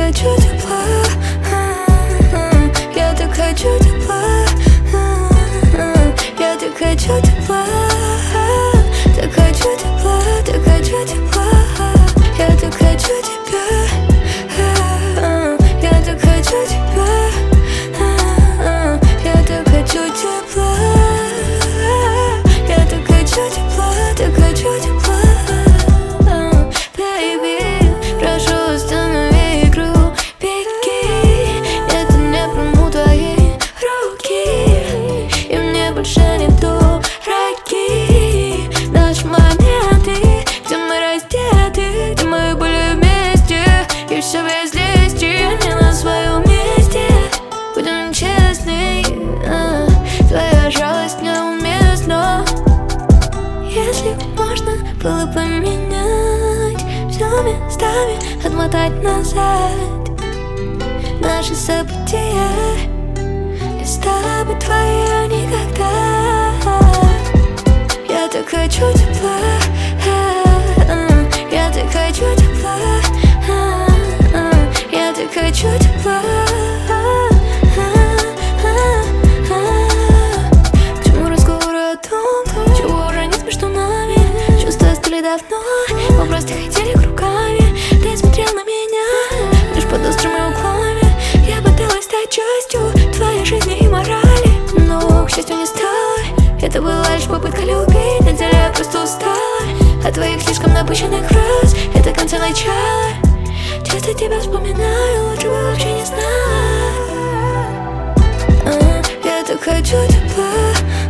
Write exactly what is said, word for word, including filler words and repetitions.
хочу тепла, я так хочу тепла, я так хочу тепла, так хочу тепла, так хочу тепла, я так хочу тебя, я так хочу тебя, я так хочу тепла, я так хочу тепла, так хочу тепла. Baby, прошу, останови игру, беги, это не приму твои руки, и мне больше не дураки. Наши моменты, где мы раздеты, где мы были вместе, и все без лести, не на своем месте. Будем честны, а, твоя жалость неуместна. Если можно было поменять все местами, отмотать назад наши события, не стала бы твоя никогда. Я так хочу тепла, я так хочу тепла, я так хочу тепла. К чему разговоры о том, чего уже нет между нами? Чувства остыли давно, мы просто хотели кругами. Ты смотрел на меня лишь под острыми углами. Я пыталась стать частью твоей жизни и морали, но, к счастью, не стала. Это была лишь попытка любить, на деле я просто устала от твоих слишком напыщенных фраз. Это конца начала. Часто тебя вспоминаю, лучше бы вообще не знала. Я так хочу тепла,